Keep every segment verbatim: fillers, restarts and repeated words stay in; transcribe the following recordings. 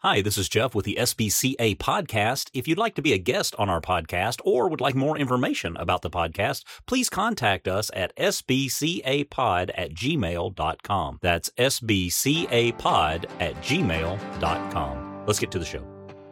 Hi, this is Jeff with the S B C A podcast. If you'd like to be a guest on our podcast or would like more information about the podcast, please contact us at s b c a pod at gmail dot com. That's s b c a pod at gmail dot com. Let's get to the show.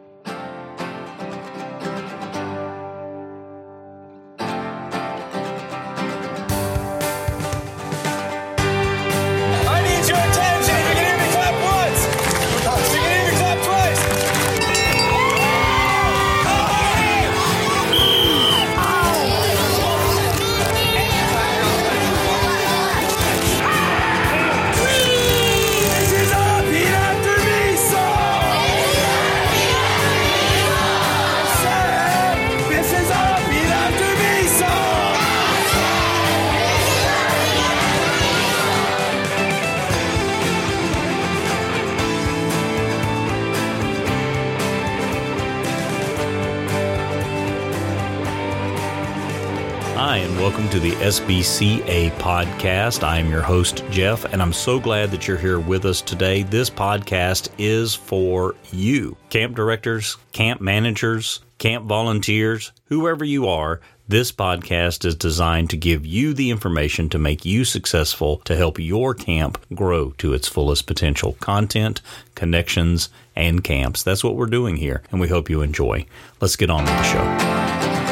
Hi, and welcome to the S B C A podcast. I am your host, Jeff, and I'm so glad that you're here with us today. This podcast is for you. Camp directors, camp managers, camp volunteers, whoever you are, this podcast is designed to give you the information to make you successful, to help your camp grow to its fullest potential. Content, connections, and camps. That's what we're doing here, and we hope you enjoy. Let's get on with the show.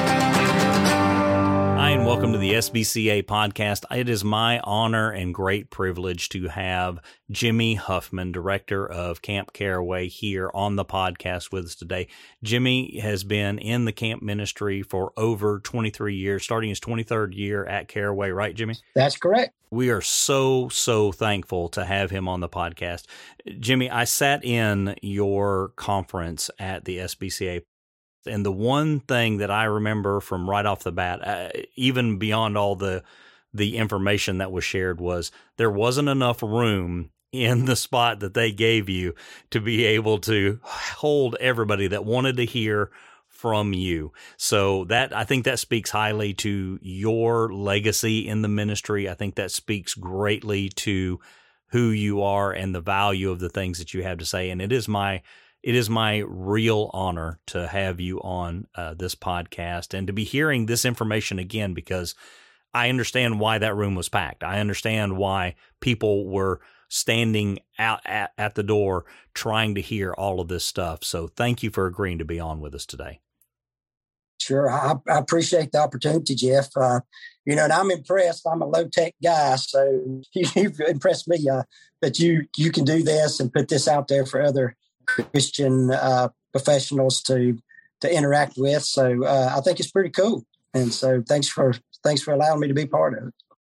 Hi, and welcome to the S B C A podcast. It is my honor and great privilege to have Jimmy Huffman, director of Camp Caraway, here on the podcast with us today. Jimmy has been in the camp ministry for over twenty-three years, starting his twenty-third year at Caraway, right, Jimmy? That's correct. We are so, so thankful to have him on the podcast. Jimmy, I sat in your conference at the S B C A. And the one thing that I remember from right off the bat, uh, even beyond all the the information that was shared, was there wasn't enough room in the spot that they gave you to be able to hold everybody that wanted to hear from you. So that, I think that speaks highly to your legacy in the ministry. I think that speaks greatly to who you are and the value of the things that you have to say. And it is my It is my real honor to have you on uh, this podcast and to be hearing this information again, because I understand why that room was packed. I understand why people were standing out at, at the door trying to hear all of this stuff. So thank you for agreeing to be on with us today. Sure. I, I appreciate the opportunity, Jeff. Uh, you know, and I'm impressed. I'm a low-tech guy, so you've impressed me uh, that you, you can do this and put this out there for other Christian uh, professionals to to interact with. So uh, I think it's pretty cool. And so thanks for thanks for allowing me to be part of it.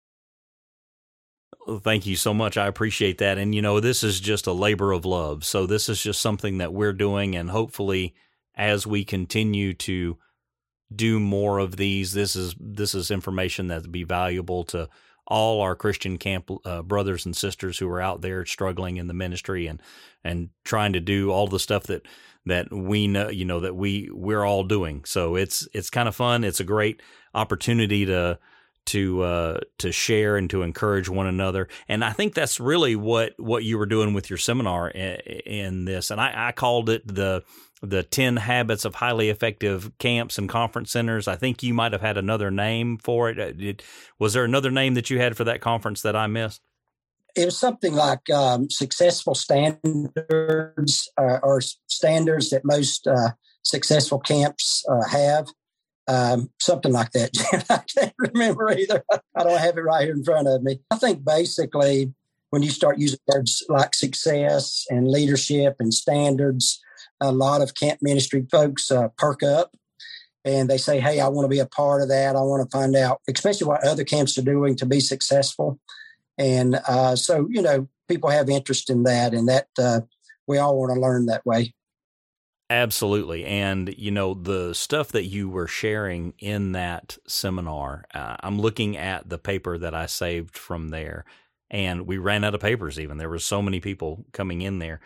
Well, thank you so much. I appreciate that. And, you know, this is just a labor of love. So this is just something that we're doing. And hopefully, as we continue to do more of these, this is this is information that would be valuable to all our Christian camp uh, brothers and sisters who are out there struggling in the ministry and and trying to do all the stuff that that we know, you know, that we we're all doing. So it's it's kind of fun. It's a great opportunity to to uh, to share and to encourage one another. And I think that's really what what you were doing with your seminar in, in this. And I, I called it the the ten Habits of Highly Effective Camps and Conference Centers. I think you might have had another name for it. Did, was there another name that you had for that conference that I missed? It was something like um, successful standards uh, or standards that most uh, successful camps uh, have. Um, something like that. I can't remember either. I don't have it right here in front of me. I think basically when you start using words like success and leadership and standards, a lot of camp ministry folks uh, perk up and they say, hey, I want to be a part of that. I want to find out, especially what other camps are doing to be successful. And uh, so, you know, people have interest in that, and that uh, we all want to learn that way. Absolutely. And, you know, the stuff that you were sharing in that seminar, uh, I'm looking at the paper that I saved from there, and we ran out of papers even. There were so many people coming in there.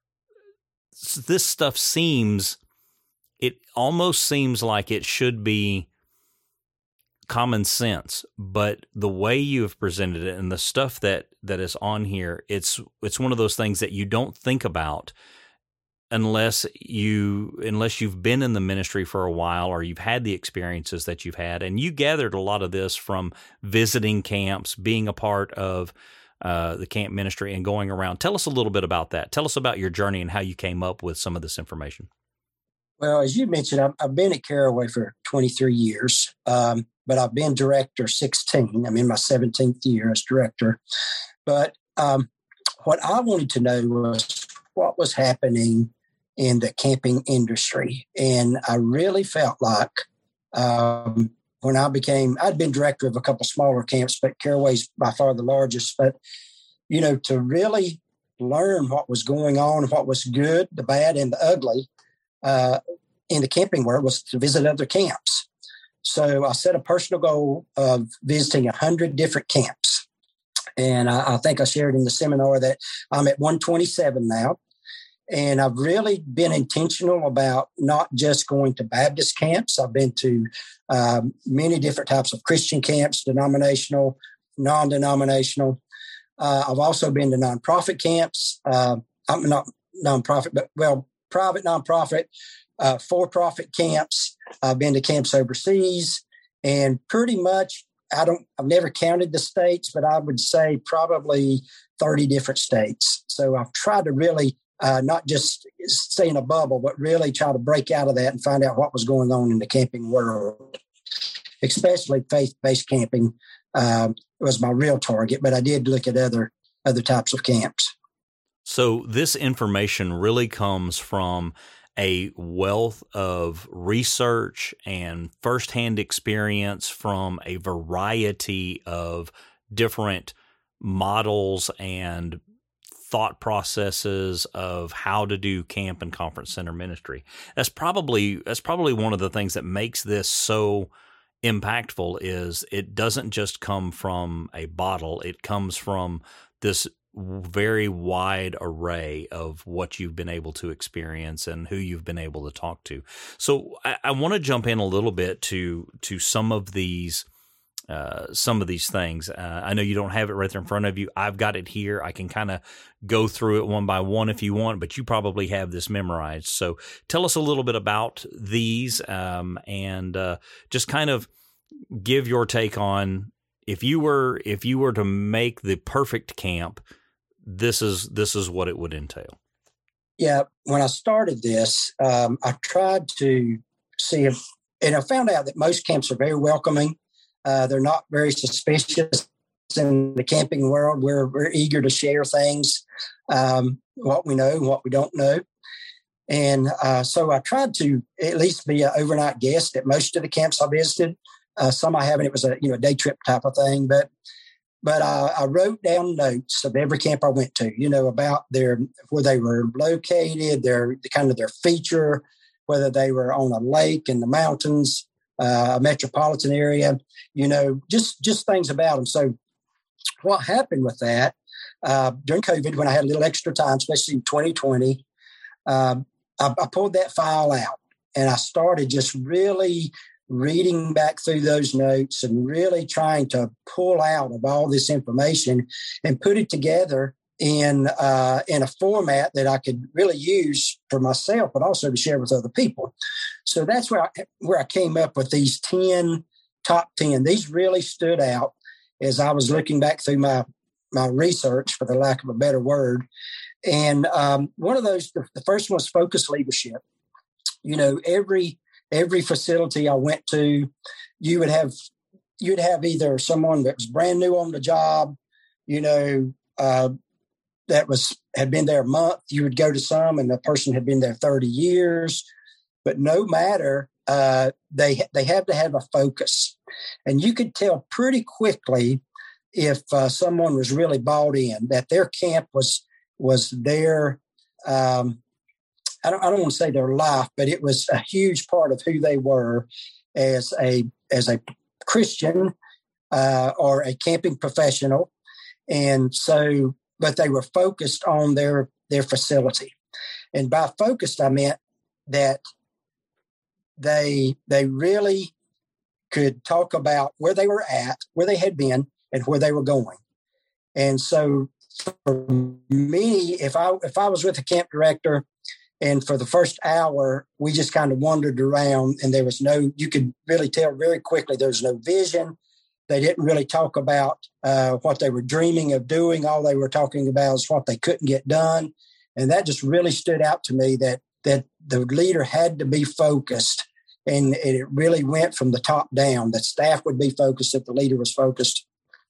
This stuff seems, it almost seems like it should be common sense, but the way you have presented it and the stuff that, that is on here, it's it's one of those things that you don't think about unless you unless you've been in the ministry for a while or you've had the experiences that you've had, and you gathered a lot of this from visiting camps, being a part of uh, the camp ministry, and going around. Tell us a little bit about that. Tell us about your journey and how you came up with some of this information. Well, as you mentioned, I've, I've been at Caraway for twenty-three years, um, but I've been director sixteen. I'm in my seventeenth year as director. But um, what I wanted to know was what was happening in the camping industry. And I really felt like um, when I became, I'd been director of a couple smaller camps, but Caraway's by far the largest. But, you know, to really learn what was going on, what was good, the bad, and the ugly, Uh, in the camping world was to visit other camps. So I set a personal goal of visiting one hundred different camps. And I, I think I shared in the seminar that I'm at one twenty-seven now. And I've really been intentional about not just going to Baptist camps. I've been to um, many different types of Christian camps, denominational, non-denominational. Uh, I've also been to nonprofit camps. Uh, I'm not nonprofit, but well, private, nonprofit, uh, for-profit camps. I've been to camps overseas, and pretty much, I don't, I've never counted the states, but I would say probably thirty different states. So I've tried to really uh, not just stay in a bubble, but really try to break out of that and find out what was going on in the camping world, especially faith-based camping um, was my real target, but I did look at other other types of camps. So this information really comes from a wealth of research and firsthand experience from a variety of different models and thought processes of how to do camp and conference center ministry. That's probably that's probably one of the things that makes this so impactful is it doesn't just come from a bottle. It comes from this very wide array of what you've been able to experience and who you've been able to talk to. So I, I want to jump in a little bit to to some of these uh, some of these things. Uh, I know you don't have it right there in front of you. I've got it here. I can kind of go through it one by one if you want, but you probably have this memorized. So tell us a little bit about these um, and uh, just kind of give your take on if you were if you were to make the perfect camp. This is this is what it would entail. Yeah, when I started this, um, I tried to see if, and I found out that most camps are very welcoming. Uh, they're not very suspicious in the camping world. We're we're eager to share things, um, what we know and what we don't know. And uh, so I tried to at least be an overnight guest at most of the camps I visited. Uh, some I haven't. It was a you know day trip type of thing, but. But I, I wrote down notes of every camp I went to, you know, about their where they were located, their the kind of their feature, whether they were on a lake in the mountains, uh, a metropolitan area, you know, just just things about them. So what happened with that uh, during COVID, when I had a little extra time, especially in twenty twenty, uh, I, I pulled that file out and I started just really reading back through those notes and really trying to pull out of all this information and put it together in uh, in a format that I could really use for myself, but also to share with other people. So that's where I, where I came up with these ten, top ten. These really stood out as I was looking back through my, my research, for the lack of a better word. And um, one of those, the, the first one was focused leadership. You know, every Every facility I went to, you would have you'd have either someone that was brand new on the job, you know, uh, that was had been there a month. You would go to some, and the person had been there thirty years. But no matter, uh, they they have to have a focus, and you could tell pretty quickly if uh, someone was really bought in, that their camp was was their. Um, I don't, I don't want to say their life, but it was a huge part of who they were as a as a Christian uh, or a camping professional, and so, but they were focused on their their facility, and by focused I meant that they they really could talk about where they were at, where they had been, and where they were going, and so for me, if I if I was with a camp director. And for the first hour, we just kind of wandered around, and there was no, you could really tell very quickly there was no vision. They didn't really talk about uh, what they were dreaming of doing. All they were talking about is what they couldn't get done. And that just really stood out to me, that that the leader had to be focused. And it really went from the top down. The staff would be focused if the leader was focused.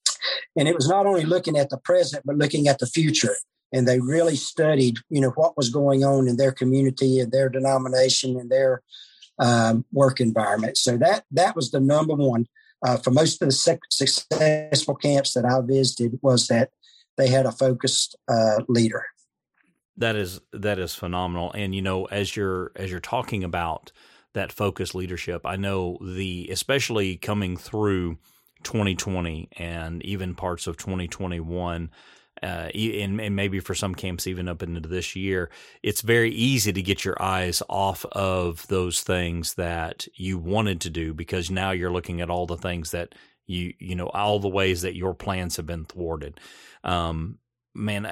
And it was not only looking at the present, but looking at the future. And they really studied, you know, what was going on in their community and their denomination and their um, work environment. So that that was the number one uh, for most of the successful camps that I visited, was that they had a focused uh, leader. That is that is phenomenal. And you know, as you're as you're talking about that focused leadership, I know the especially coming through twenty twenty and even parts of twenty twenty-one. Uh, and, and maybe for some camps even up into this year, it's very easy to get your eyes off of those things that you wanted to do, because now you're looking at all the things that you, you know, all the ways that your plans have been thwarted. Um, man,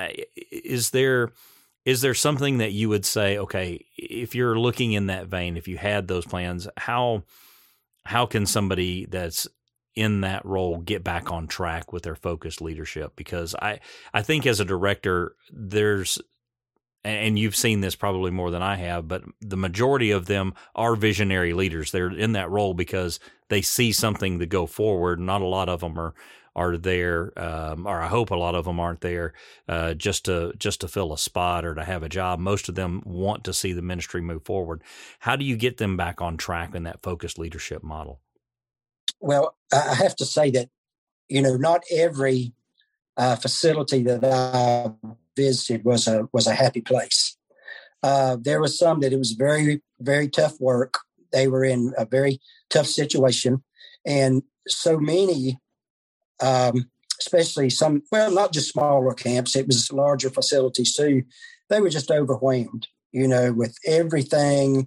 is there, is there something that you would say, okay, if you're looking in that vein, if you had those plans, how, how can somebody that's in that role get back on track with their focused leadership? Because I, I think as a director, there's, and you've seen this probably more than I have, but the majority of them are visionary leaders. They're in that role because they see something to go forward. Not a lot of them are, are there, um, or I hope a lot of them aren't there uh, just to just to fill a spot or to have a job. Most of them want to see the ministry move forward. How do you get them back on track in that focused leadership model? Well, I have to say that, you know, not every uh, facility that I visited was a was a happy place. Uh, there was some that it was very, very tough work. They were in a very tough situation. And so many, um, especially some, well, not just smaller camps, it was larger facilities too. They were just overwhelmed, you know, with everything.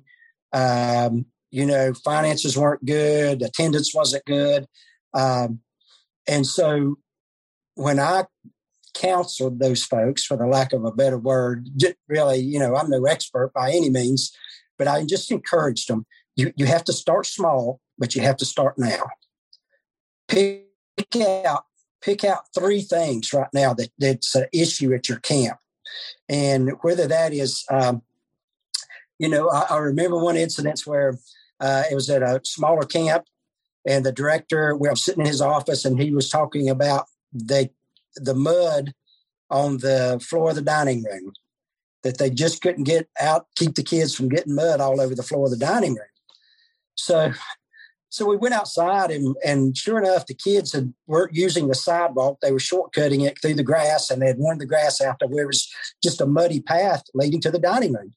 Um, You know, finances weren't good, attendance wasn't good. Um, and so when I counseled those folks, for the lack of a better word, really, you know, I'm no expert by any means, but I just encouraged them. You, you have to start small, but you have to start now. Pick out, pick out three things right now that, that's an issue at your camp. And whether that is, um, you know, I, I remember one incident where Uh, it was at a smaller camp, and the director, we were sitting in his office, and he was talking about the the mud on the floor of the dining room, that they just couldn't get out, keep the kids from getting mud all over the floor of the dining room. So, so we went outside, and, and sure enough, the kids had, weren't using the sidewalk. They were shortcutting it through the grass, and they had worn the grass out to where it was just a muddy path leading to the dining room.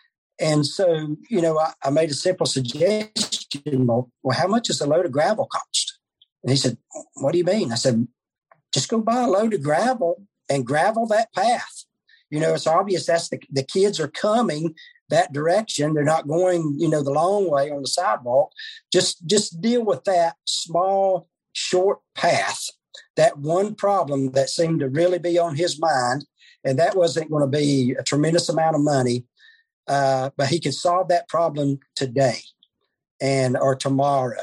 And so, you know, I, I made a simple suggestion. Well, well, how much does a load of gravel cost? And he said, what do you mean? I said, just go buy a load of gravel and gravel that path. You know, it's obvious that's the, the kids are coming that direction. They're not going, you know, the long way on the sidewalk. Just, just deal with that small, short path, that one problem that seemed to really be on his mind. And that wasn't going to be a tremendous amount of money. Uh, but he could solve that problem today and or tomorrow,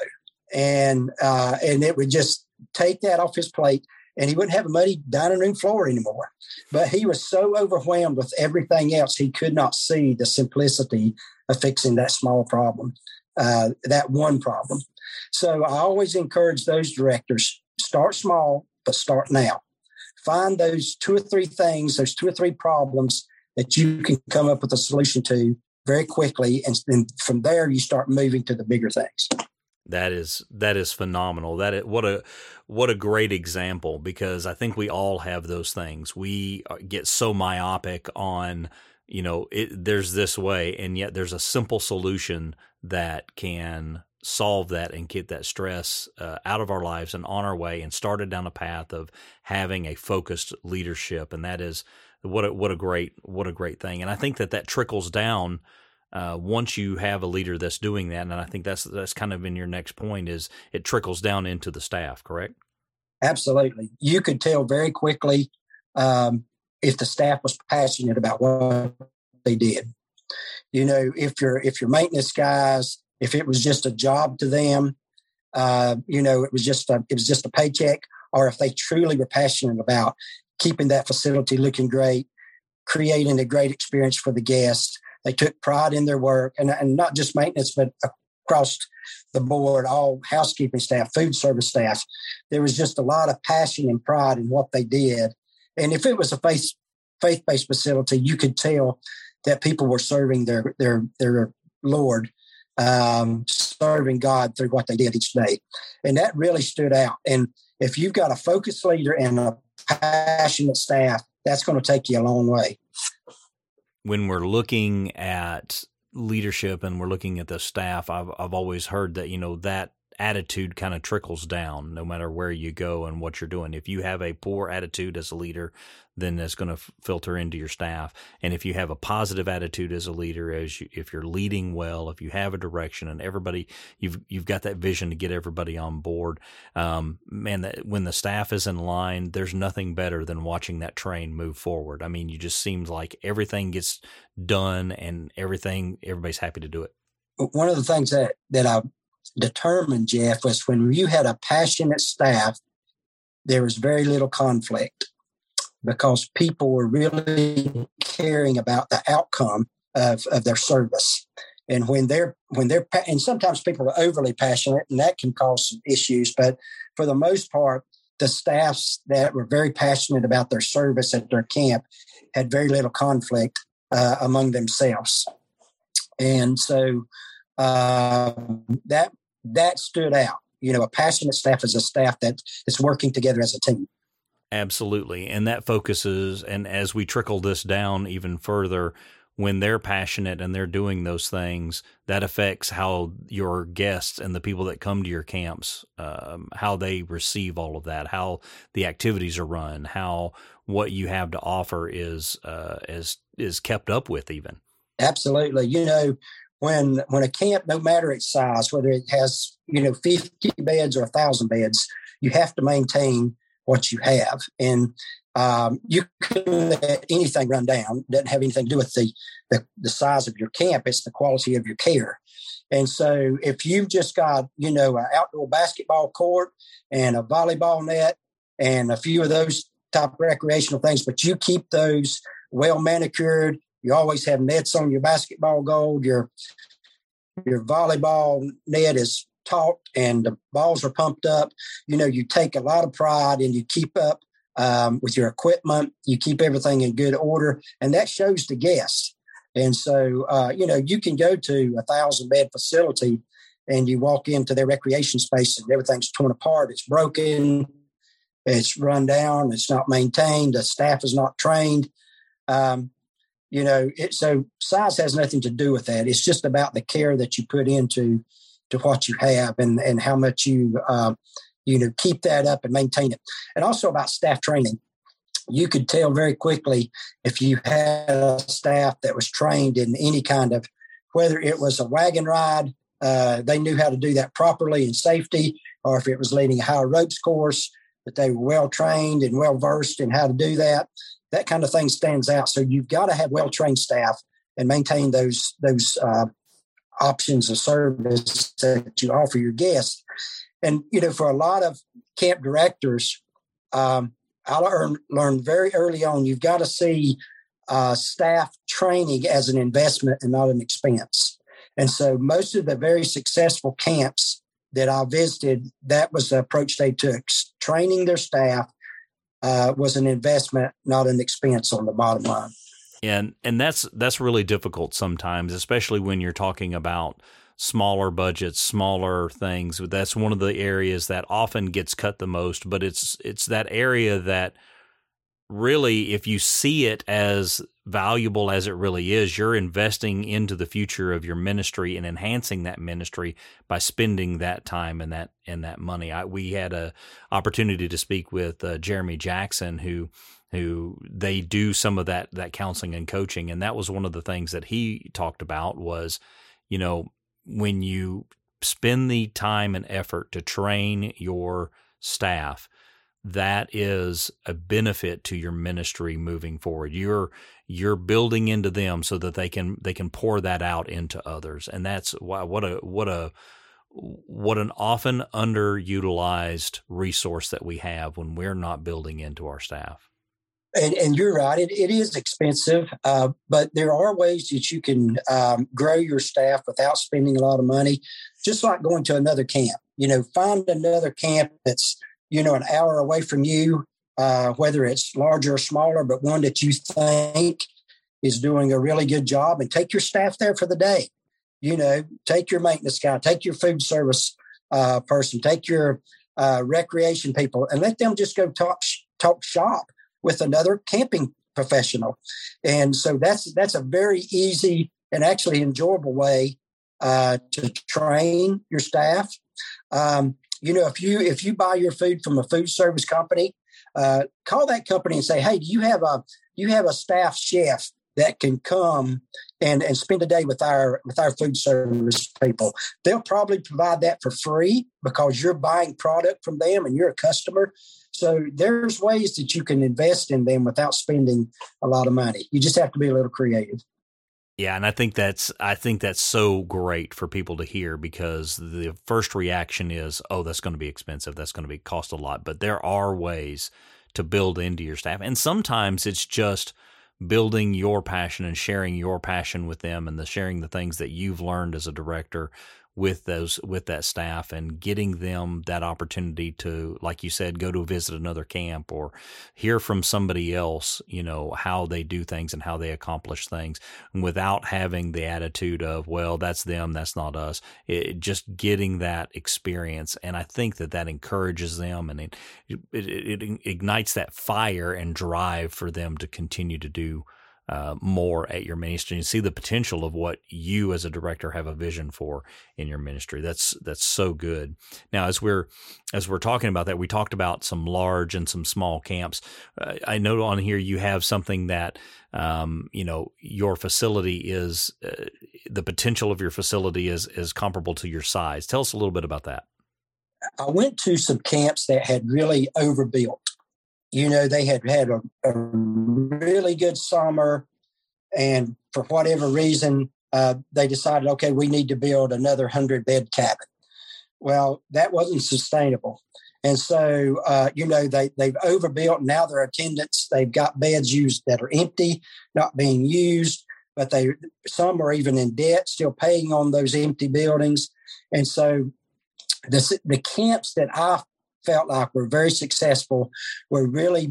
and uh, and it would just take that off his plate, and he wouldn't have a muddy dining room floor anymore. But he was so overwhelmed with everything else, he could not see the simplicity of fixing that small problem, uh, that one problem. So I always encourage those directors, start small, but start now. Find those two or three things, those two or three problems that you can come up with a solution to very quickly. And then from there, you start moving to the bigger things. That is, that is phenomenal. That is, what a, what a great example, because I think we all have those things. We get so myopic on, you know, it, there's this way, and yet there's a simple solution that can solve that and get that stress uh, out of our lives and on our way, and started down a path of having a focused leadership. And that is, What a, what a great, what a great thing. And I think that that trickles down uh, once you have a leader that's doing that. And I think that's, that's kind of in your next point, is it trickles down into the staff, correct? Absolutely. You could tell very quickly um, if the staff was passionate about what they did. You know, if your if your maintenance guys, if it was just a job to them, uh, you know, it was just a, it was just a paycheck, or if they truly were passionate about keeping that facility looking great, creating a great experience for the guests. They took pride in their work, and, and not just maintenance, but across the board, all housekeeping staff, food service staff. There was just a lot of passion and pride in what they did. And if it was a faith, faith-based facility, you could tell that people were serving their their their Lord, um, serving God through what they did each day. And that really stood out. And if you've got a focused leader and a passionate staff, that's going to take you a long way. When we're looking at leadership and we're looking at the staff, I've I've always heard that, you know, that attitude kind of trickles down no matter where you go and what you're doing. If you have a poor attitude as a leader, then that's going to f- filter into your staff. And if you have a positive attitude as a leader, as you, if you're leading well, if you have a direction and everybody, you've you've got that vision to get everybody on board, um, man, that, when the staff is in line, there's nothing better than watching that train move forward. I mean, you just seems like everything gets done and everything, everybody's happy to do it. One of the things that, that I determined, Jeff, was when you had a passionate staff, there was very little conflict because people were really caring about the outcome of, of their service. And when they're, when they're, and sometimes people are overly passionate and that can cause some issues, but for the most part, the staffs that were very passionate about their service at their camp had very little conflict uh, among themselves. And so uh, that, that stood out. You know, a passionate staff is a staff that is working together as a team. Absolutely. And that focuses, and as we trickle this down even further, when they're passionate and they're doing those things, that affects how your guests and the people that come to your camps, um, how they receive all of that, how the activities are run, how what you have to offer is uh, is is kept up with even. Absolutely. You know, when when a camp, no matter its size, whether it has, you know, fifty beds or one thousand beds, you have to maintain what you have. And um, you can let anything run down. It doesn't have anything to do with the, the, the size of your camp. It's the quality of your care. And so if you've just got, you know, an outdoor basketball court and a volleyball net and a few of those type of recreational things, but you keep those well manicured, you always have nets on your basketball goal, your, your volleyball net is taut and the balls are pumped up. You know, you take a lot of pride and you keep up um, with your equipment. You keep everything in good order, and that shows the guests. And so, uh, you know, you can go to a thousand bed facility and you walk into their recreation space and everything's torn apart. It's broken. It's run down. It's not maintained. The staff is not trained. Um, you know, it, so size has nothing to do with that. It's just about the care that you put into to what you have and, and how much you, uh, you know, keep that up and maintain it. And also about staff training. You could tell very quickly if you had a staff that was trained in any kind of, whether it was a wagon ride, uh, they knew how to do that properly in safety, or if it was leading a high ropes course, that they were well trained and well versed in how to do that. That kind of thing stands out. So you've got to have well trained staff and maintain those those uh, options of service that you offer your guests. And, you know, for a lot of camp directors, um, I learned, learned very early on, you've got to see uh, staff training as an investment and not an expense. And so most of the very successful camps that I visited, that was the approach they took. Training their staff uh, was an investment, not an expense on the bottom line. And and that's that's really difficult sometimes, especially when you're talking about smaller budgets, smaller things. That's one of the areas that often gets cut the most, but it's it's that area that really, if you see it as valuable as it really is, you're investing into the future of your ministry and enhancing that ministry by spending that time and that and that money. I, we had a opportunity to speak with uh, Jeremy Jackson, who who they do some of that that counseling and coaching, and that was one of the things that he talked about was, you know, when you spend the time and effort to train your staff, that is a benefit to your ministry moving forward. You're you're building into them so that they can they can pour that out into others, and that's wow, what a what a what an often underutilized resource that we have when we're not building into our staff. And, and you're right, it, it is expensive, uh, but there are ways that you can um, grow your staff without spending a lot of money, just like going to another camp. You know, find another camp that's, you know, an hour away from you, uh, whether it's larger or smaller, but one that you think is doing a really good job, and take your staff there for the day. You know, take your maintenance guy, take your food service uh, person, take your uh, recreation people, and let them just go talk talk shop with another camping professional. And so that's that's a very easy and actually enjoyable way uh, to train your staff. Um, you know, if you if you buy your food from a food service company, uh, call that company and say, "Hey, do you have a you have a staff chef that can come and, and spend a day with our with our food service people?" They'll probably provide that for free because you're buying product from them and you're a customer. So there's ways that you can invest in them without spending a lot of money. You just have to be a little creative. Yeah, and I think that's I think that's so great for people to hear, because the first reaction is, oh, that's going to be expensive. That's going to be cost a lot. But there are ways to build into your staff. And sometimes it's just building your passion and sharing your passion with them, and the sharing the things that you've learned as a director with those with that staff, and getting them that opportunity to, like you said, go to visit another camp or hear from somebody else, you know, how they do things and how they accomplish things, without having the attitude of, well, that's them, that's not us. It, just getting that experience. And I think that that encourages them, and it, it, it ignites that fire and drive for them to continue to do Uh, more at your ministry and see the potential of what you as a director have a vision for in your ministry. That's that's so good. Now, as we're as we're talking about that, we talked about some large and some small camps. Uh, I know on here you have something that um, you know your facility is uh, the potential of your facility is is comparable to your size. Tell us a little bit about that. I went to some camps that had really overbuilt. You know, they had had a, a really good summer, and for whatever reason, uh, they decided, okay, we need to build another hundred-bed cabin. Well, that wasn't sustainable. And so, uh, you know, they, they've overbuilt. Now their attendants, they've got beds used that are empty, not being used, but they some are even in debt, still paying on those empty buildings. And so the, the camps that I felt like were very successful were really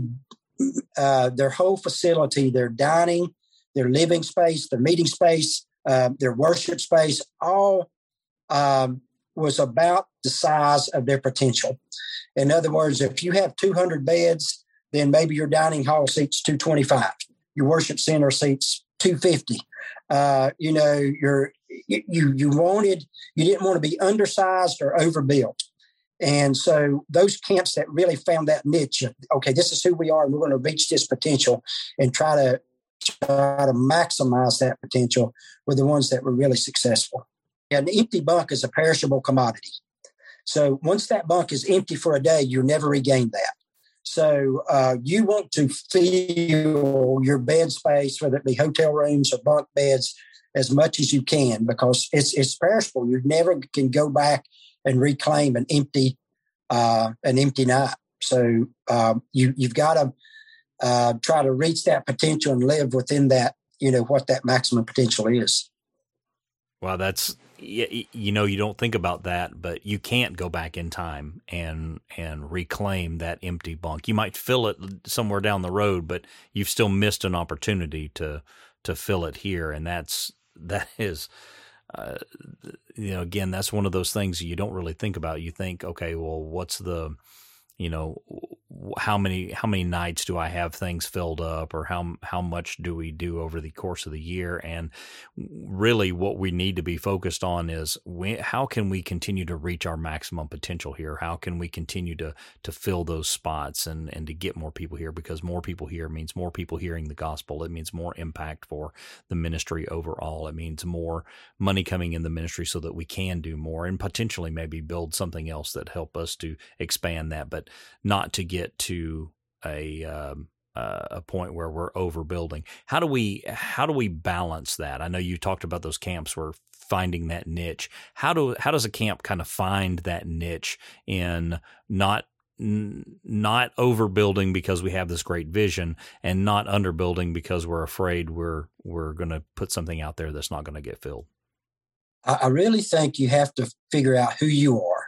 uh, their whole facility, their dining, their living space, their meeting space, uh, their worship space, all um, was about the size of their potential. In other words, if you have two hundred beds, then maybe your dining hall seats two twenty-five, your worship center seats two fifty. Uh, you know, your you you wanted you didn't want to be undersized or overbuilt. And so those camps that really found that niche, okay, this is who we are, and we're going to reach this potential and try to try to maximize that potential, were the ones that were really successful. An empty bunk is a perishable commodity. So once that bunk is empty for a day, you never regain that. So uh, you want to fill your bed space, whether it be hotel rooms or bunk beds, as much as you can, because it's it's perishable. You never can go back and reclaim an empty uh, an empty night. So um, you you've got to uh, try to reach that potential and live within that. You know what that maximum potential is. Wow, that's you know you don't think about that, but you can't go back in time and and reclaim that empty bunk. You might fill it somewhere down the road, but you've still missed an opportunity to to fill it here, and that's that is. Uh, you know, again, that's one of those things you don't really think about. You think, okay, well, what's the, you know, how many how many nights do I have things filled up, or how how much do we do over the course of the year? And really, what we need to be focused on is we, how can we continue to reach our maximum potential here? How can we continue to to fill those spots and and to get more people here? Because more people here means more people hearing the gospel. It means more impact for the ministry overall. It means more money coming in the ministry so that we can do more and potentially maybe build something else that help us to expand that, but not to get get to a um, uh, a point where we're overbuilding. How do we how do we balance that? I know you talked about those camps were finding that niche. How do how does a camp kind of find that niche in not not overbuilding because we have this great vision, and not underbuilding because we're afraid we're we're going to put something out there that's not going to get filled? I really think you have to figure out who you are.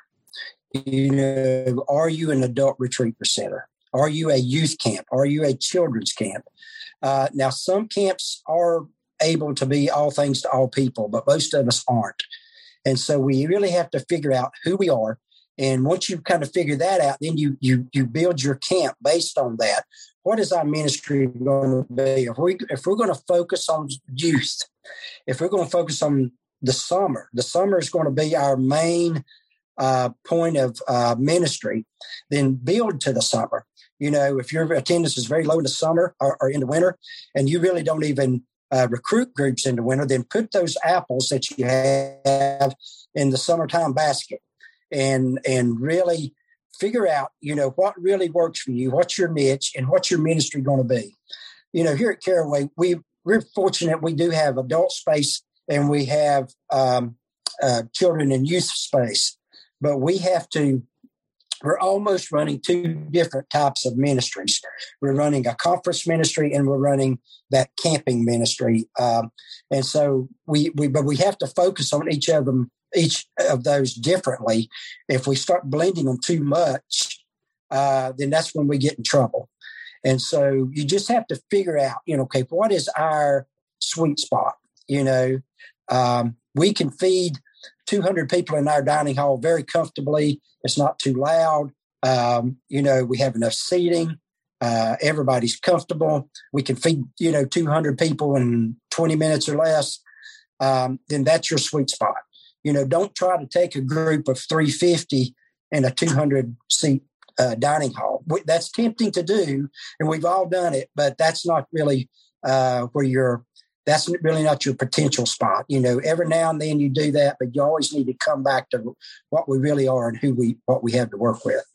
You know, are you an adult retreat center? Are you a youth camp? Are you a children's camp? Uh, now, some camps are able to be all things to all people, but most of us aren't. And so we really have to figure out who we are. And once you kind of figure that out, then you you you build your camp based on that. What is our ministry going to be? If we if we're going to focus on youth, if we're going to focus on the summer, the summer is going to be our main uh, point of uh, ministry, then build to the summer. You know, if your attendance is very low in the summer or, or in the winter, and you really don't even uh, recruit groups in the winter, then put those apples that you have in the summertime basket. And and really figure out, you know, what really works for you, what's your niche, and what's your ministry going to be. You know, here at Caraway, we, we're fortunate we do have adult space and we have um, uh, children and youth space. But we have to, we're almost running two different types of ministries. We're running a conference ministry and we're running that camping ministry. Um, and so we, we, but we have to focus on each of them each of those differently. If we start blending them too much, uh, then that's when we get in trouble. And so you just have to figure out, you know, okay, what is our sweet spot? You know, um, we can feed two hundred people in our dining hall very comfortably. It's not too loud. Um, you know, we have enough seating. Uh, everybody's comfortable. We can feed, you know, two hundred people in twenty minutes or less. Um, then that's your sweet spot. You know, don't try to take a group of three hundred fifty in a two hundred seat uh, dining hall. That's tempting to do, and we've all done it, but that's not really uh, where you're, that's really not your potential spot. You know, every now and then you do that, but you always need to come back to what we really are and who we, what we have to work with.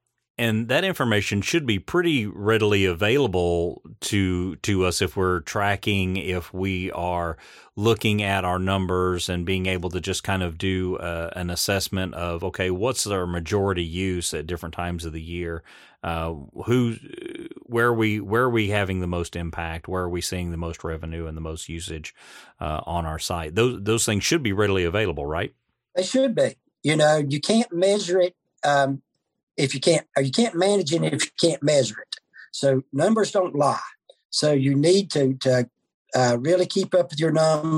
And that information should be pretty readily available to to us if we're tracking, if we are looking at our numbers and being able to just kind of do uh, an assessment of, okay, what's our majority use at different times of the year? Uh, who, where are we, where are we having the most impact? Where are we seeing the most revenue and the most usage uh, on our site? Those those things should be readily available, right? They should be. You know, you can't measure it. Um, If you can't, or you can't manage it if you can't measure it. So numbers don't lie. So you need to to uh, really keep up with your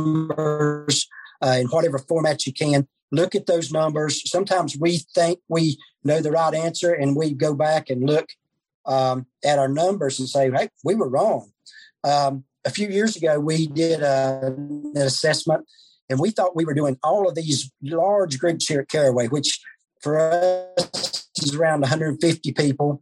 numbers uh, in whatever format you can. Look at those numbers. Sometimes we think we know the right answer, and we go back and look um, at our numbers and say, "Hey, we were wrong." Um, a few years ago, we did a, an assessment, and we thought we were doing all of these large groups here at Caraway, which for us is around one hundred fifty people.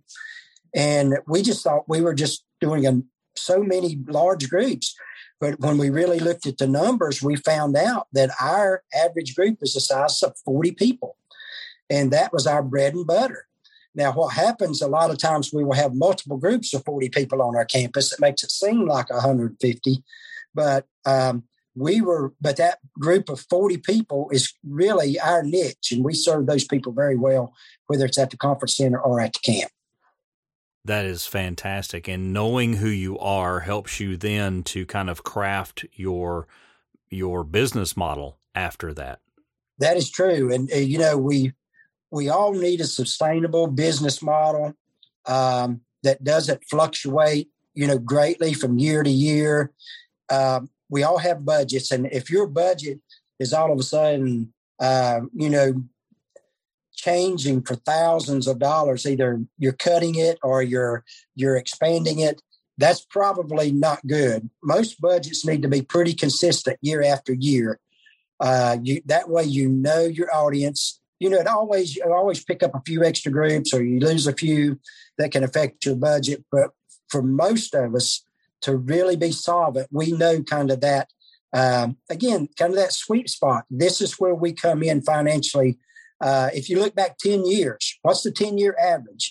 And we just thought we were just doing a, so many large groups. But when we really looked at the numbers, we found out that our average group is the size of forty people. And that was our bread and butter. Now, what happens a lot of times, we will have multiple groups of forty people on our campus. It makes it seem like one hundred fifty. But um, we were, but that group of forty people is really our niche. And we serve those people very well, whether it's at the conference center or at the camp. That is fantastic. And knowing who you are helps you then to kind of craft your your business model after that. That is true. And, uh, you know, we we all need a sustainable business model um, that doesn't fluctuate, you know, greatly from year to year. Um, we all have budgets. And if your budget is all of a sudden, uh, you know, changing for thousands of dollars, either you're cutting it or you're you're expanding it, that's probably not good. Most budgets need to be pretty consistent year after year. Uh, you, that way, you know your audience. You know, it always you always pick up a few extra groups, or you lose a few that can affect your budget. But for most of us to really be solvent, we know kind of that. Um, again, kind of that sweet spot. This is where we come in financially. Uh, if you look back ten years, what's the ten-year average?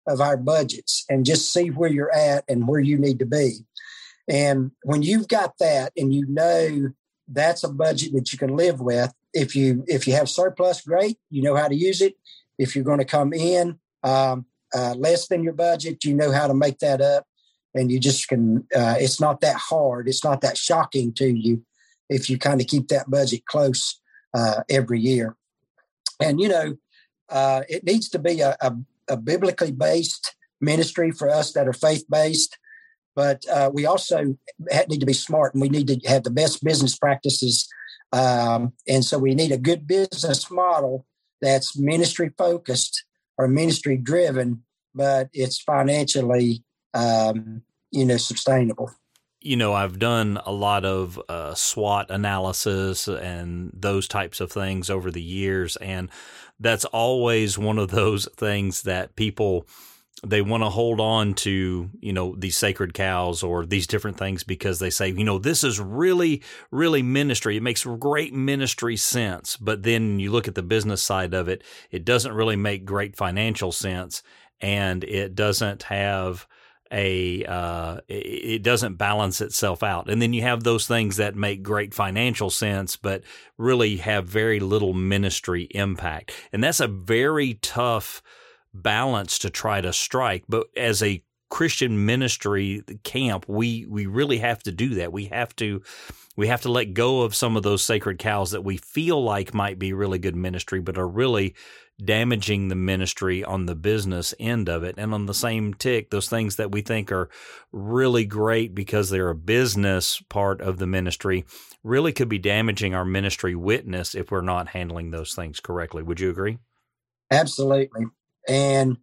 of our budgets and just see where you're at and where you need to be. And when you've got that and you know that's a budget that you can live with, if you if you have surplus, great, you know how to use it. If you're going to come in um, uh, less than your budget, you know how to make that up. And you just can, uh, it's not that hard. It's not that shocking to you if you kind of keep that budget close uh, every year. And, you know, uh, it needs to be a, a, a biblically based ministry for us that are faith-based. But uh, we also need to be smart, and we need to have the best business practices. Um, and so we need a good business model that's ministry-focused or ministry-driven, but it's financially Um, you know, sustainable. You know, I've done a lot of uh, SWOT analysis and those types of things over the years. And that's always one of those things that people, they want to hold on to, you know, these sacred cows or these different things because they say, you know, this is really, really ministry. It makes great ministry sense. But then you look at the business side of it, it doesn't really make great financial sense. And it doesn't have a uh, it doesn't balance itself out. And then you have those things that make great financial sense, but really have very little ministry impact. And that's a very tough balance to try to strike. But as a Christian ministry camp, we we really have to do that. We have to we have to let go of some of those sacred cows that we feel like might be really good ministry, but are really damaging the ministry on the business end of it. And on the same tick, those things that we think are really great because they're a business part of the ministry really could be damaging our ministry witness if we're not handling those things correctly. Would you agree? Absolutely. And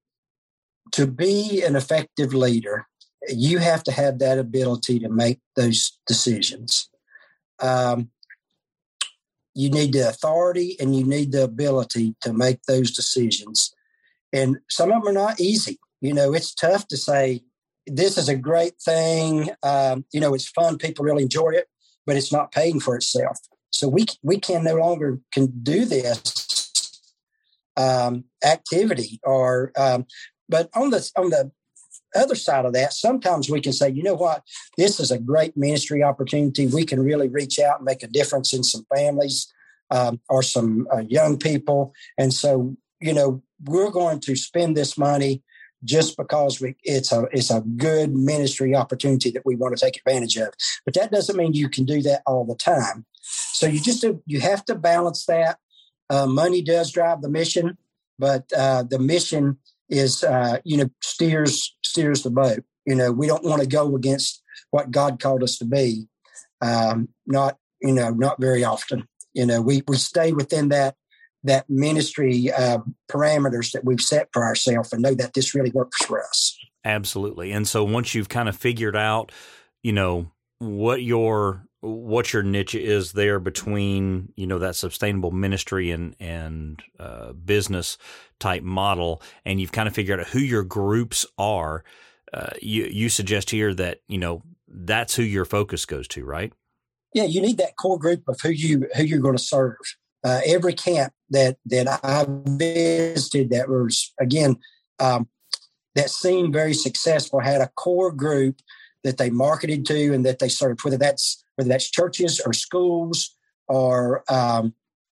to be an effective leader, you have to have that ability to make those decisions. Um, You need the authority and you need the ability to make those decisions. And some of them are not easy. You know, it's tough to say, this is a great thing. Um, you know, it's fun. People really enjoy it, but it's not paying for itself. So we we can no longer can do this um, activity or, um, but on the, on the other side of that, sometimes we can say, you know what, this is a great ministry opportunity. We can really reach out and make a difference in some families um, or some uh, young people. And so, you know, we're going to spend this money just because we, it's a it's a good ministry opportunity that we want to take advantage of. But that doesn't mean you can do that all the time. So you just you have to balance that. Uh, money does drive the mission, but uh, the mission is, uh, you know, steers steers the boat. You know, we don't want to go against what God called us to be. Um, not, you know, not very often. You know, we, we stay within that that ministry uh, parameters that we've set for ourselves and know that this really works for us. Absolutely. And so once you've kind of figured out, you know, what your what your niche is there between, you know, that sustainable ministry and and uh, business type model, and you've kind of figured out who your groups are, uh, you you suggest here that, you know, that's who your focus goes to, right? Yeah, you need that core group of who you who you're going to serve. Uh, every camp that that I visited that was, again, um, that seemed very successful had a core group that they marketed to and that they served, whether that's whether that's churches or schools or um,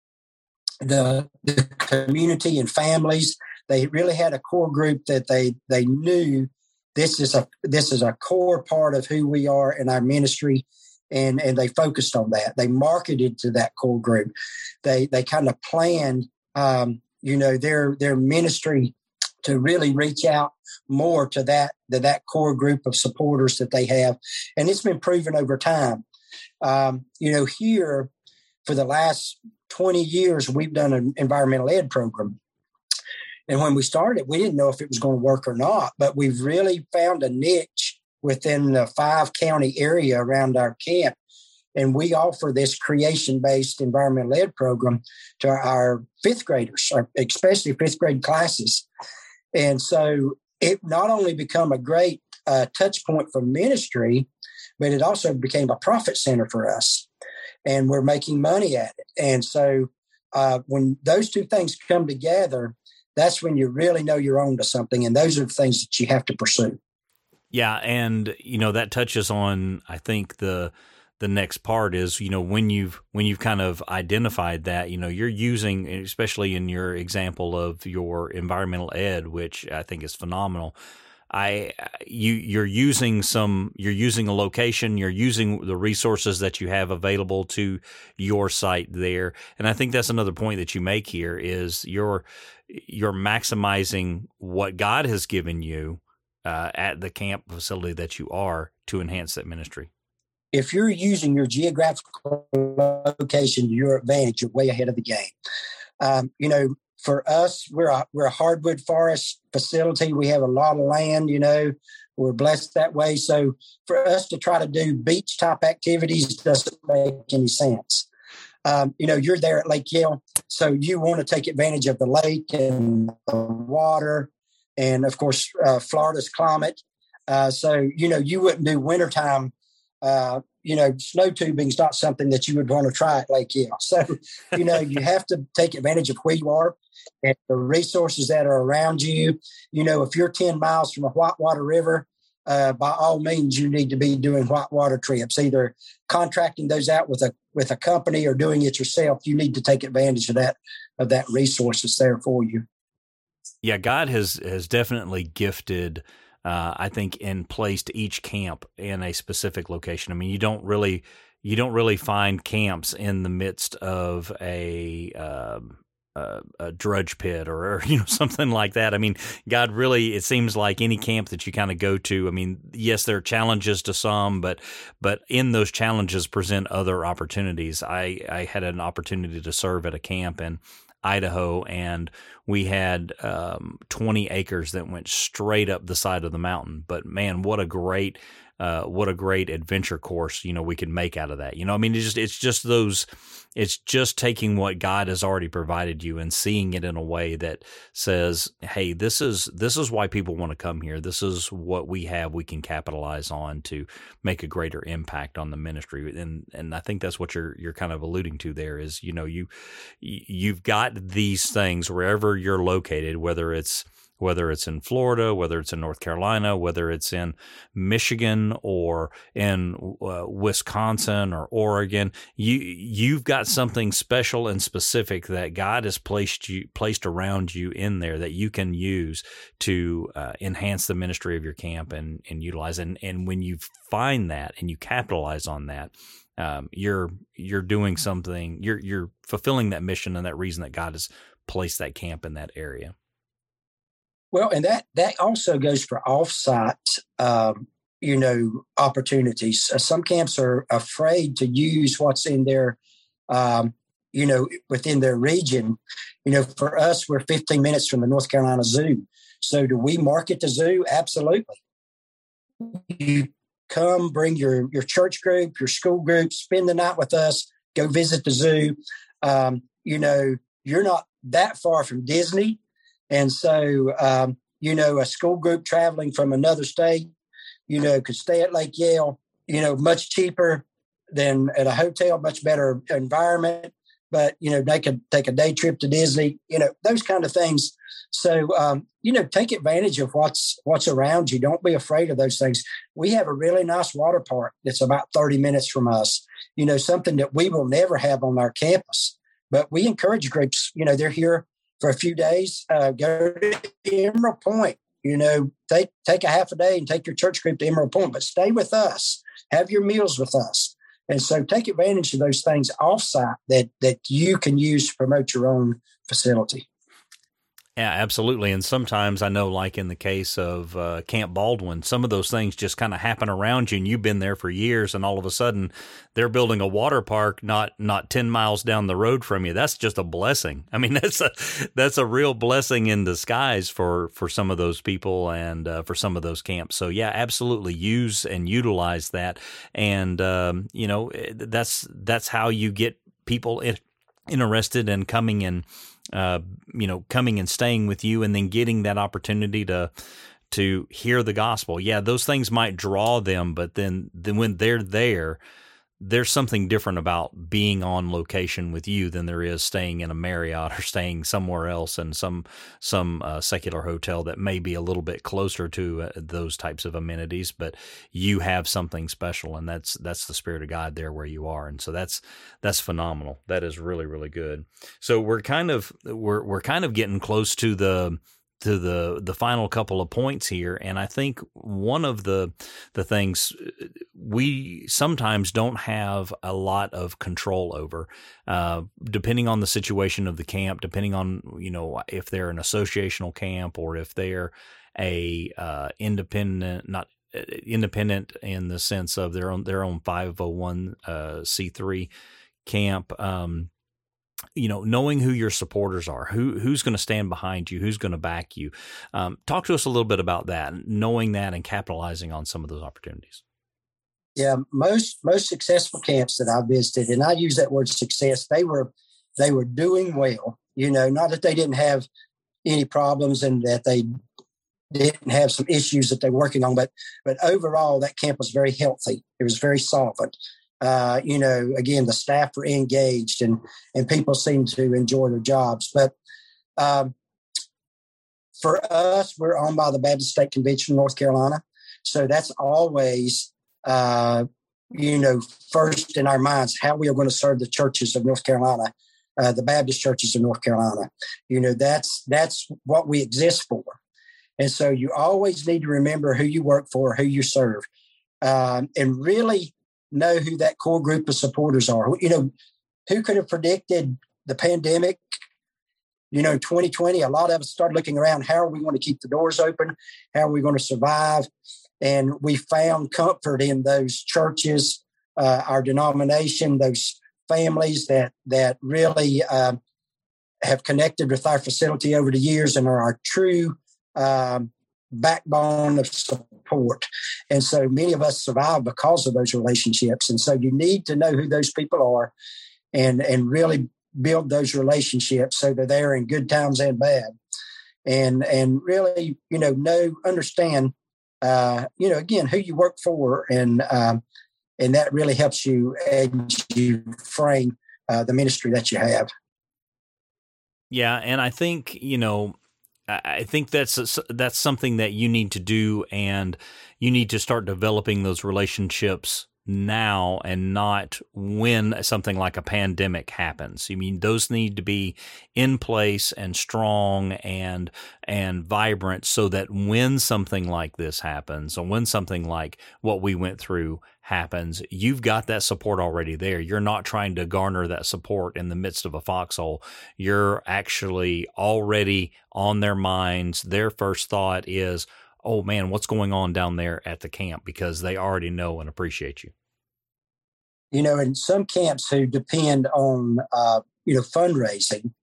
the, the community and families. They really had a core group that they they knew this is a this is a core part of who we are in our ministry. And and they focused on that. They marketed to that core group. They they kind of planned, um, you know, their their ministry to really reach out more to that to that core group of supporters that they have, and it's been proven over time. Um, you know, here for the last twenty years, we've done an environmental ed program, and when we started, we didn't know if it was going to work or not. But we've really found a niche within the five county area around our camp. And we offer this creation-based environmental ed program to our fifth graders, especially fifth grade classes. And so it not only become a great uh, touch point for ministry, but it also became a profit center for us. And we're making money at it. And so uh, when those two things come together, that's when you really know you're on to something. And those are the things that you have to pursue. Yeah. And, you know, that touches on, I think, the the next part is, you know, when you've when you've kind of identified that, you know, you're using, especially in your example of your environmental ed, which I think is phenomenal. I you you're using some you're using a location, you're using the resources that you have available to your site there. And I think that's another point that you make here is you're you're maximizing what God has given you uh, at the camp facility that you are to enhance that ministry. If you're using your geographical location to your advantage, you're way ahead of the game. Um, you know, for us, we're a, we're a hardwood forest facility. We have a lot of land, you know, we're blessed that way. So for us to try to do beach type activities doesn't make any sense. Um, you know, you're there at Lake Yale, so you want to take advantage of the lake and the water and, of course, uh, Florida's climate. Uh, so, you know, you wouldn't do wintertime. Uh, you know, snow tubing is not something that you would want to try at Lake Yale. So, you know, you have to take advantage of where you are and the resources that are around you. You know, if you're ten miles from a whitewater river, uh, by all means, you need to be doing whitewater trips, either contracting those out with a with a company or doing it yourself. You need to take advantage of that of that resource that's there for you. Yeah, God has has definitely gifted. Uh, I think in placed each camp in a specific location. I mean, you don't really you don't really find camps in the midst of a uh, a, a drudge pit or, or you know something like that. I mean, God really, it seems like any camp that you kind of go to. I mean, yes, there are challenges to some, but but in those challenges present other opportunities. I I had an opportunity to serve at a camp in Idaho, and we had um, twenty acres that went straight up the side of the mountain. But man, what a great, uh, what a great adventure course, you know, we could make out of that. You know, I mean, it's just, it's just those, it's just taking what God has already provided you and seeing it in a way that says, hey, this is, this is why people want to come here. This is what we have, we can capitalize on to make a greater impact on the ministry. And, and I think that's what you're, you're kind of alluding to there is, you know, you, you've got these things wherever you're located, whether it's, whether it's in Florida, whether it's in North Carolina, whether it's in Michigan or in uh, Wisconsin or Oregon, you you've got something special and specific that God has placed you placed around you in there that you can use to uh, enhance the ministry of your camp and and utilize. And and when you find that and you capitalize on that, um, you're you're doing something. You're you're fulfilling that mission and that reason that God has placed that camp in that area. Well, and that that also goes for off-site, um, you know, opportunities. Uh, some camps are afraid to use what's in their, um, you know, within their region. You know, for us, we're fifteen minutes from the North Carolina Zoo. So do we market the zoo? Absolutely. You come, bring your, your church group, your school group, spend the night with us, go visit the zoo. Um, you know, you're not that far from Disney. And so, um, you know, a school group traveling from another state, you know, could stay at Lake Yale, you know, much cheaper than at a hotel, much better environment. But, you know, they could take a day trip to Disney, you know, those kind of things. So, um, you know, take advantage of what's what's around you. Don't be afraid of those things. We have a really nice water park that's about thirty minutes from us, you know, something that we will never have on our campus. But we encourage groups, you know, they're here for a few days, uh, go to Emerald Point, you know, take, take a half a day and take your church group to Emerald Point, but stay with us, have your meals with us. And so take advantage of those things offsite that, that you can use to promote your own facility. Yeah, absolutely. And sometimes I know, like in the case of uh, Camp Baldwin, some of those things just kind of happen around you, and you've been there for years, and all of a sudden they're building a water park not not ten miles down the road from you. That's just a blessing. I mean, that's a that's a real blessing in disguise for for some of those people and uh, for some of those camps. So yeah, absolutely use and utilize that, and um, you know that's that's how you get people in, interested in coming in. Uh, you know, coming and staying with you and then getting that opportunity to to hear the gospel. Yeah, those things might draw them, but then, then when they're there, there's something different about being on location with you than there is staying in a Marriott or staying somewhere else in some some uh, secular hotel that may be a little bit closer to uh, those types of amenities. But you have something special, and that's that's the Spirit of God there where you are, and so that's that's phenomenal. That is really really good. So we're kind of we're we're kind of getting close to the. to the the final couple of points here, and I think one of the the things we sometimes don't have a lot of control over, uh, depending on the situation of the camp, depending on, you know, if they're an associational camp or if they're a uh, independent, not independent in the sense of their own their own five oh one c three camp. Um, you know, knowing who your supporters are, who who's going to stand behind you, who's going to back you. Um, talk to us a little bit about that, knowing that and capitalizing on some of those opportunities. Yeah, most most successful camps that I visited, and I use that word success, they were they were doing well. You know, not that they didn't have any problems and that they didn't have some issues that they're working on, but but overall that camp was very healthy. It was very solvent. Uh, you know, again, the staff were engaged and, and people seemed to enjoy their jobs. But um, for us, we're owned by the Baptist State Convention of North Carolina. So that's always, uh, you know, first in our minds, how we are going to serve the churches of North Carolina, uh, the Baptist churches of North Carolina. You know, that's that's what we exist for. And so you always need to remember who you work for, who you serve, um, and really know who that core group of supporters are. You know, who could have predicted the pandemic? You know, twenty twenty, a lot of us started looking around, how are we going to keep the doors open? How are we going to survive? And we found comfort in those churches, uh, our denomination, those families that that really uh, have connected with our facility over the years and are our true um, backbone of support. And so many of us survive because of those relationships. And so you need to know who those people are and, and really build those relationships so that they're in good times and bad. And, and really, you know, know, understand, uh, you know, again, who you work for. And, um, and that really helps you as you frame uh, the ministry that you have. Yeah. And I think, you know, I think that's a, that's something that you need to do, and you need to start developing those relationships now and not when something like a pandemic happens. I mean, those need to be in place and strong and and vibrant so that when something like this happens, or when something like what we went through happens, you've got that support already there. You're not trying to garner that support in the midst of a foxhole. You're actually already on their minds. Their first thought is, oh man, what's going on down there at the camp, because they already know and appreciate you. You know, in some camps who depend on, uh, you know, fundraising,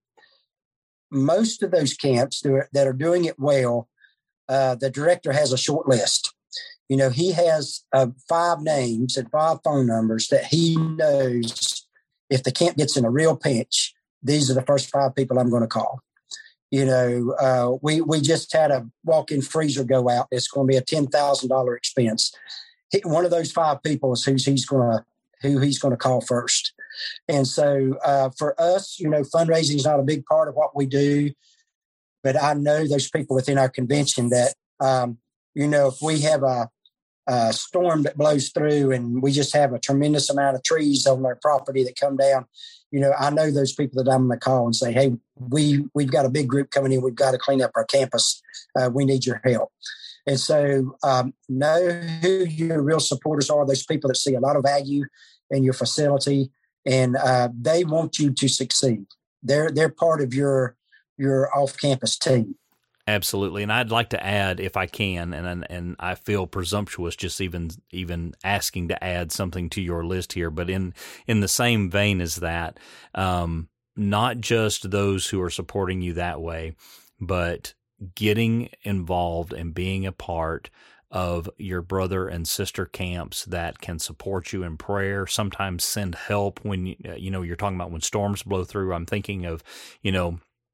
most of those camps that are doing it well, uh, the director has a short list. You know, he has uh, five names and five phone numbers that he knows if the camp gets in a real pinch, these are the first five people I'm going to call. You know, uh, we we just had a walk-in freezer go out. It's going to be a ten thousand dollars expense. He, one of those five people is who's he's going to who he's going to call first. And so uh, for us, you know, fundraising is not a big part of what we do, but I know those people within our convention that, um, you know, if we have a, a storm that blows through and we just have a tremendous amount of trees on their property that come down, you know, I know those people that I'm going to call and say, hey, we, we've got a big group coming in. We've got to clean up our campus. Uh, we need your help. And so um, know who your real supporters are, those people that see a lot of value in your facility, and uh, they want you to succeed. They're they're part of your your off-campus team. Absolutely, and I'd like to add, if I can, and and I feel presumptuous just even even asking to add something to your list here, but in in the same vein as that, um, not just those who are supporting you that way, but getting involved and being a part of your brother and sister camps that can support you in prayer, sometimes send help when, you know, you're talking about when storms blow through. I'm thinking of, you know,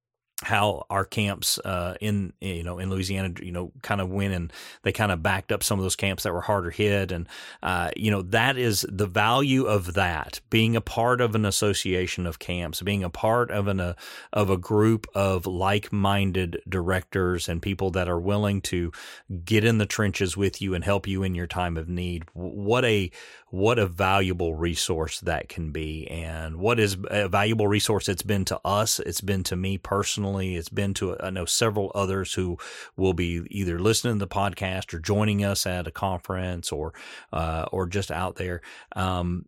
how our camps uh, in you know in Louisiana you know kind of went and they kind of backed up some of those camps that were harder hit, and uh, you know that is the value of that, being a part of an association of camps, being a part of an a, of a group of like-minded directors and people that are willing to get in the trenches with you and help you in your time of need. What a what a valuable resource that can be, and what is a valuable resource it's been to us. It's been to me personally. It's been to, I know, several others who will be either listening to the podcast or joining us at a conference or uh, or just out there. Um,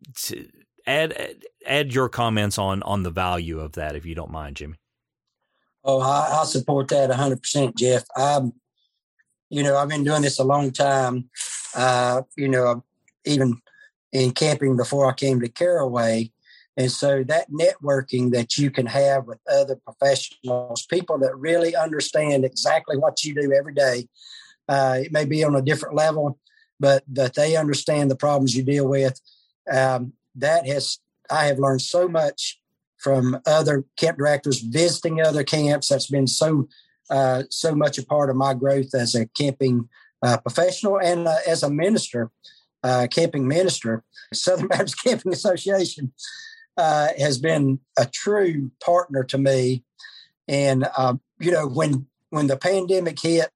add add your comments on on the value of that, if you don't mind, Jimmy. Oh, I, I support that one hundred percent, Jeff. I'm, you know, I've been doing this a long time. Uh, you know, even in camping before I came to Caraway. And so that networking that you can have with other professionals, people that really understand exactly what you do every day, uh, it may be on a different level, but that they understand the problems you deal with. Um, that has, I have learned so much from other camp directors, visiting other camps. That's been so, uh, so much a part of my growth as a camping uh, professional and uh, as a minister, uh, camping minister. Southern Baptist Camping Association uh, has been a true partner to me. And, uh, you know, when when the pandemic hit,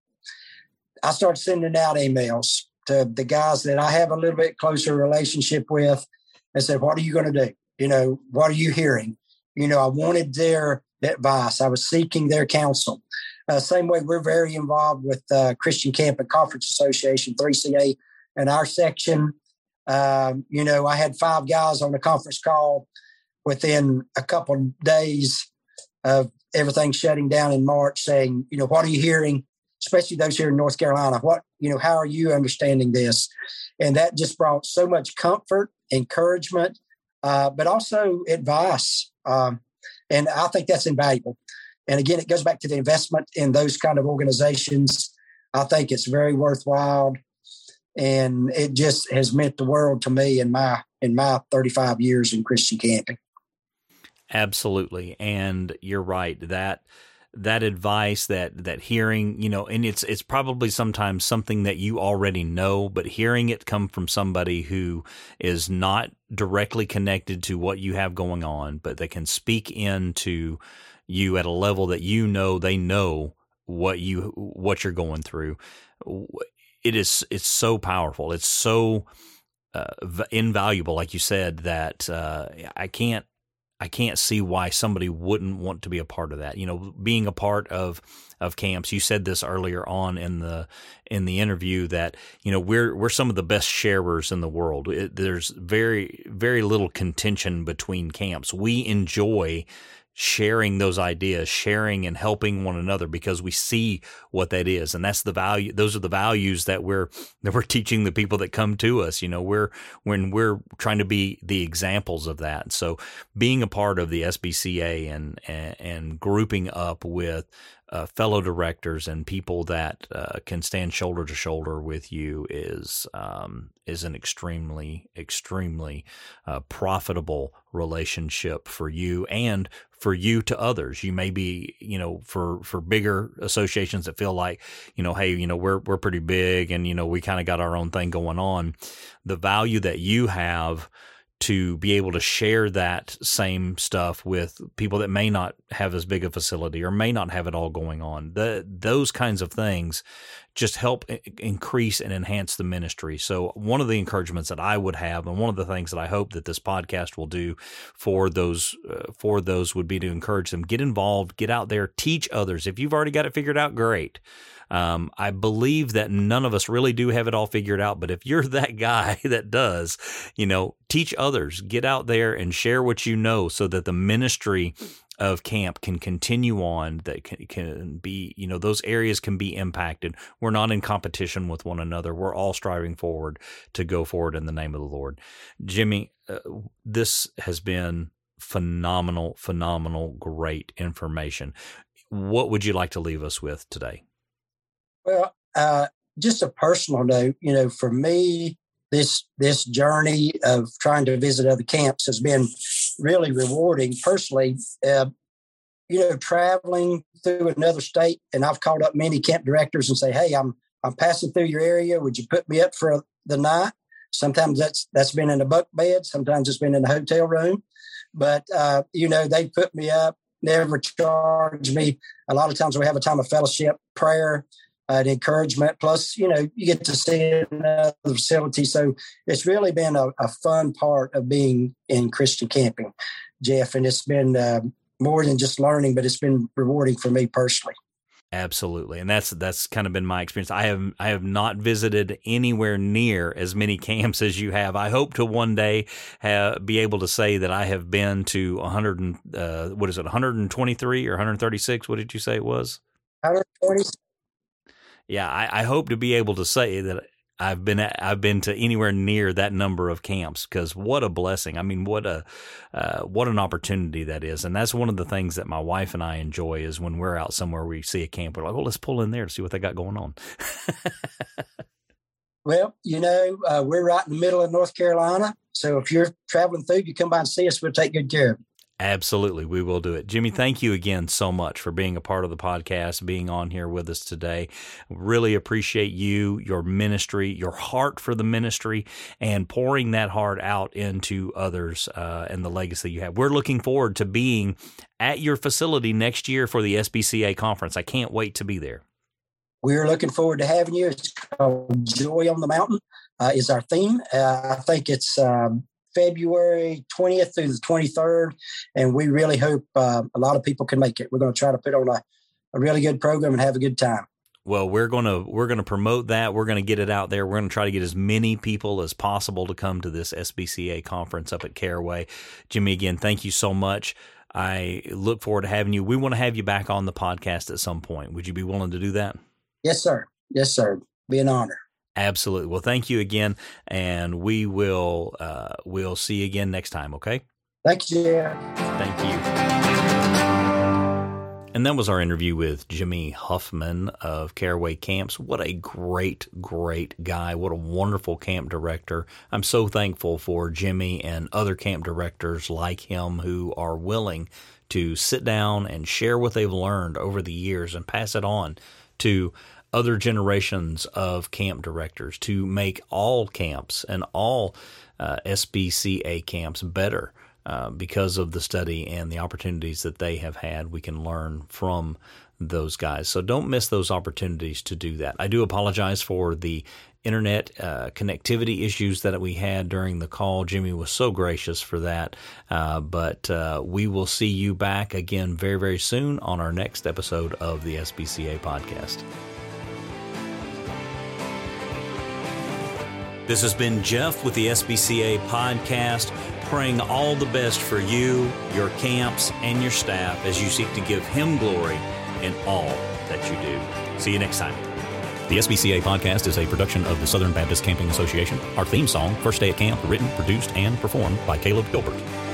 I started sending out emails to the guys that I have a little bit closer relationship with and said, what are you going to do? You know, what are you hearing? You know, I wanted their advice. I was seeking their counsel. Uh, same way, we're very involved with uh, Christian Camp and Conference Association, three C A, in our section. Um, you know, I had five guys on a conference call within a couple of days of everything shutting down in March saying, you know, what are you hearing, especially those here in North Carolina? What, you know, how are you understanding this? And that just brought so much comfort, encouragement, uh, but also advice. Um, and I think that's invaluable. And again, it goes back to the investment in those kind of organizations. I think it's very worthwhile. And it just has meant the world to me in my in my thirty-five years in Christian camping. Absolutely, and you're right that that advice, that that hearing, you know, and it's it's probably sometimes something that you already know, but hearing it come from somebody who is not directly connected to what you have going on, but they can speak into you at a level that you know they know what you what you're going through. It is, it's so powerful. It's so uh, invaluable, like you said, that uh, I can't, I can't see why somebody wouldn't want to be a part of that. You know, being a part of of camps. You said this earlier on in the in the interview that, you know, we're we're some of the best sharers in the world. It, there's very very little contention between camps. We enjoy sharing those ideas, sharing and helping one another because we see what that is. And that's the value. Those are the values that we're, that we're teaching the people that come to us. You know, we're, when we're trying to be the examples of that. So being a part of the S B C A and, and, and grouping up with Uh, fellow directors and people that uh, can stand shoulder to shoulder with you is um, is an extremely, extremely uh, profitable relationship for you and for you to others. You may be, you know, for, for bigger associations that feel like, you know, hey, you know, we're we're pretty big and, you know, we kind of got our own thing going on. The value that you have to be able to share that same stuff with people that may not have as big a facility or may not have it all going on. The, those kinds of things just help increase and enhance the ministry. So one of the encouragements that I would have, and one of the things that I hope that this podcast will do for those, uh, for those would be to encourage them, get involved, get out there, teach others. If you've already got it figured out, great. Um, I believe that none of us really do have it all figured out, but if you're that guy that does, you know, teach others, get out there and share what you know so that the ministry of camp can continue on, that can, can be, you know, those areas can be impacted. We're not in competition with one another. We're all striving forward to go forward in the name of the Lord. Jimmy, uh, this has been phenomenal, phenomenal, great information. What would you like to leave us with today? Well, uh, just a personal note, you know, for me, this this journey of trying to visit other camps has been really rewarding personally. Uh, you know, traveling through another state, and I've called up many camp directors and say, hey, I'm I'm passing through your area. Would you put me up for the night? Sometimes that's that's been in a bunk bed. Sometimes it's been in a hotel room. But, uh, you know, they put me up, never charge me. A lot of times we have a time of fellowship, prayer, uh, and encouragement. Plus, you know, you get to see another facility. So it's really been a, a fun part of being in Christian camping, Jeff. And it's been uh, more than just learning, but it's been rewarding for me personally. Absolutely. And that's that's kind of been my experience. I have I have not visited anywhere near as many camps as you have. I hope to one day have, be able to say that I have been to one hundred, uh, what is it, one hundred twenty-three or one hundred thirty-six? What did you say it was? one hundred twenty. Yeah, I, I hope to be able to say that I've been at, I've been to anywhere near that number of camps, because what a blessing. I mean, what a uh, what an opportunity that is. And that's one of the things that my wife and I enjoy is when we're out somewhere, we see a camp, we're like, oh, let's pull in there to see what they got going on. Well, you know, uh, we're right in the middle of North Carolina. So if you're traveling through, you come by and see us, we'll take good care of you. Absolutely. We will do it. Jimmy, thank you again so much for being a part of the podcast, being on here with us today. Really appreciate you, your ministry, your heart for the ministry, and pouring that heart out into others uh, and the legacy you have. We're looking forward to being at your facility next year for the S B C A conference. I can't wait to be there. We're looking forward to having you. It's called Joy on the Mountain uh, is our theme. Uh, I think it's um, February twentieth through the twenty-third, and we really hope uh, a lot of people can make it. We're going to try to put on a, a really good program and have a good time. Well, we're going to we're going to promote that. We're going to get it out there. We're going to try to get as many people as possible to come to this S B C A conference up at Caraway. Jimmy, again, thank you so much. I look forward to having you. We want to have you back on the podcast at some point. Would you be willing to do that? Yes, sir. Yes, sir. Be an honor. Absolutely. Well, thank you again, and we will uh, we'll see you again next time, okay? Thank you, Jeff. Thank you. And that was our interview with Jimmy Huffman of Caraway Camps. What a great, great guy. What a wonderful camp director. I'm so thankful for Jimmy and other camp directors like him who are willing to sit down and share what they've learned over the years and pass it on to other generations of camp directors to make all camps and all uh, S B C A camps better uh, because of the study and the opportunities that they have had. We can learn from those guys. So don't miss those opportunities to do that. I do apologize for the internet uh, connectivity issues that we had during the call. Jimmy was so gracious for that. Uh, but uh, we will see you back again very, very soon on our next episode of the S B C A podcast. This has been Jeff with the S B C A podcast, praying all the best for you, your camps, and your staff as you seek to give Him glory in all that you do. See you next time. The S B C A podcast is a production of the Southern Baptist Camping Association. Our theme song, First Day at Camp, written, produced, and performed by Caleb Gilbert.